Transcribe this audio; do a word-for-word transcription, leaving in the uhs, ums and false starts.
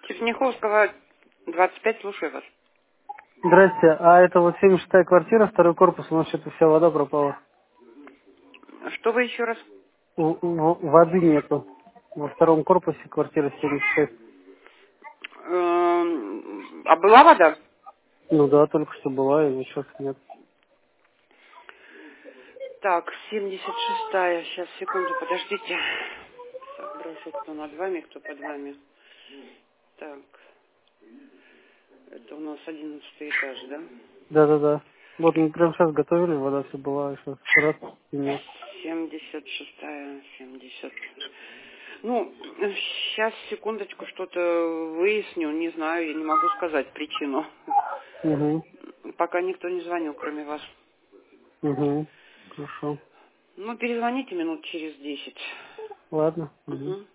Черняховского, двадцать пять, слушаю вас. Здрасте, а это вот семьдесят шестая квартира, второй корпус, у нас что-то вся вода пропала. Что вы еще раз? В- в- воды нету. Во втором корпусе квартира семьдесят шесть. Эм, А была вода? Ну да, только что была, и сейчас нет. Так, семьдесят шестая. Сейчас, секунду, подождите. Соображу, кто над вами, кто под вами. Так, это у нас одиннадцатый этаж, да? Да-да-да. Вот мы прямо сейчас готовили, вода все была, и сейчас раз, и нет. семьдесят шестая, семьдесят. Ну, сейчас, секундочку, что-то выясню. Не знаю, я не могу сказать причину. Угу, Пока никто не звонил, кроме вас. угу, хорошо. Ну, перезвоните минут через десять. Ладно, угу. Угу.